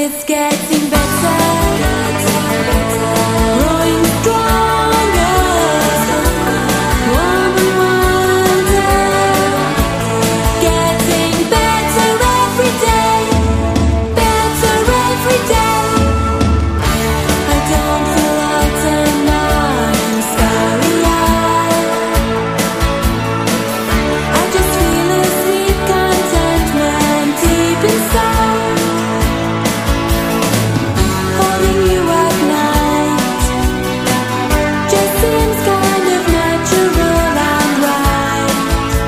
it's getting better, growing stronger, warm and wonder, getting better every day, better every day. I don't feel hot and I'm starry-eyed, I just feel a sweet contentment deep inside, holding you at night just seems kind of natural and right,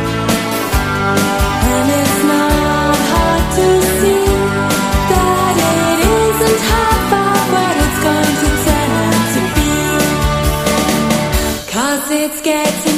and it's not hard to see that it isn't half of what it's going to turn out to be, 'cause it's getting